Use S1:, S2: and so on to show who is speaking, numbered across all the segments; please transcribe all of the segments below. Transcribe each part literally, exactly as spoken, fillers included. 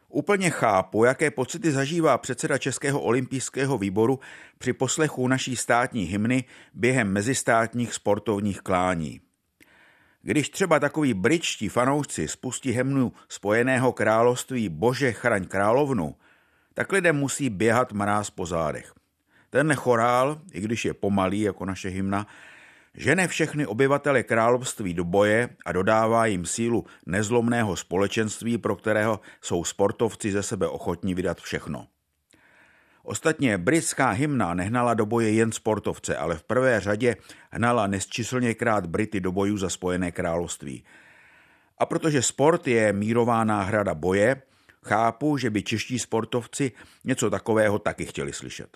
S1: Úplně chápu, jaké pocity zažívá předseda Českého olympijského výboru při poslechu naší státní hymny během mezistátních sportovních klání. Když třeba takoví britští fanoušci spustí hymnu Spojeného království Bože chraň královnu, tak lidem musí běhat mráz po zádech. Tenhle chorál, i když je pomalý jako naše hymna, žene všechny obyvatele království do boje a dodává jim sílu nezlomného společenství, pro kterého jsou sportovci ze sebe ochotní vydat všechno. Ostatně britská hymna nehnala do boje jen sportovce, ale v prvé řadě hnala nesčíslněkrát Brity do bojů za Spojené království. A protože sport je mírová náhrada boje, chápu, že by čeští sportovci něco takového taky chtěli slyšet.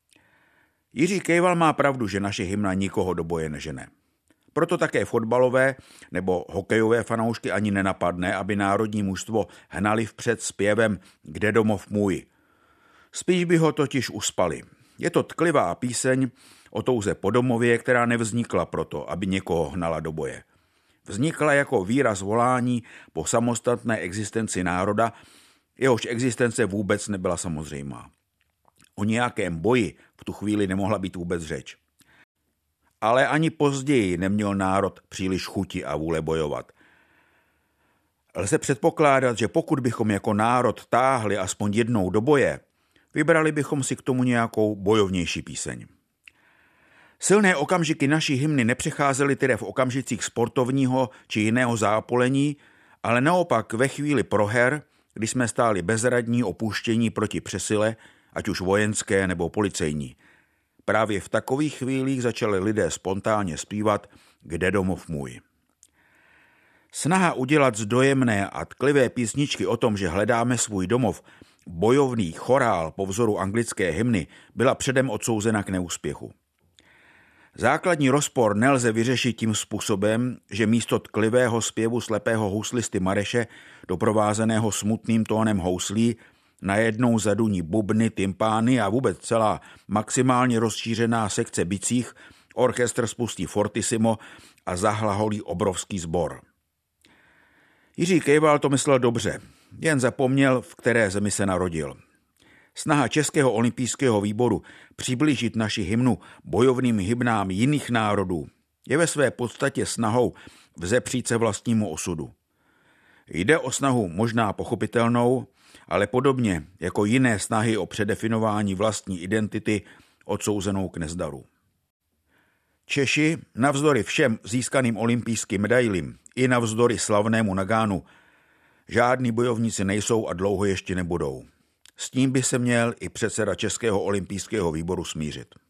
S1: Jiří Kejval má pravdu, že naše hymna nikoho do boje nežene. Proto také fotbalové nebo hokejové fanoušky ani nenapadne, aby národní mužstvo hnali vpřed zpěvem Kde domov můj. Spíš by ho totiž uspali. Je to tklivá píseň o touze po domově, která nevznikla proto, aby někoho hnala do boje. Vznikla jako výraz volání po samostatné existenci národa, jehož existence vůbec nebyla samozřejmá. O nějakém boji v tu chvíli nemohla být vůbec řeč. Ale ani později neměl národ příliš chuti a vůle bojovat. Lze předpokládat, že pokud bychom jako národ táhli aspoň jednou do boje, vybrali bychom si k tomu nějakou bojovnější píseň. Silné okamžiky naší hymny nepřecházely tedy v okamžicích sportovního či jiného zápolení, ale naopak ve chvíli proher, kdy jsme stáli bezradní, opuštění proti přesile, ať už vojenské nebo policejní. Právě v takových chvílích začali lidé spontánně zpívat Kde domov můj. Snaha udělat z dojemné a tklivé písničky o tom, že hledáme svůj domov, bojovný chorál po vzoru anglické hymny, byla předem odsouzena k neúspěchu. Základní rozpor nelze vyřešit tím způsobem, že místo tklivého zpěvu slepého houslisty Mareše, doprovázeného smutným tónem houslí, najednou zaduní bubny, tympány a vůbec celá maximálně rozšířená sekce bicích, orchestr spustí fortissimo a zahlaholí obrovský sbor. Jiří Kejval to myslel dobře, jen zapomněl, v které zemi se narodil. Snaha Českého olympijského výboru přiblížit naši hymnu bojovným hymnám jiných národů je ve své podstatě snahou vzepřít se vlastnímu osudu. Jde o snahu možná pochopitelnou, ale podobně jako jiné snahy o předefinování vlastní identity odsouzenou k nezdaru. Češi, navzdory všem získaným olympijským medailím i navzdory slavnému Nagánu, žádní bojovníci nejsou a dlouho ještě nebudou. S tím by se měl i předseda Českého olympijského výboru smířit.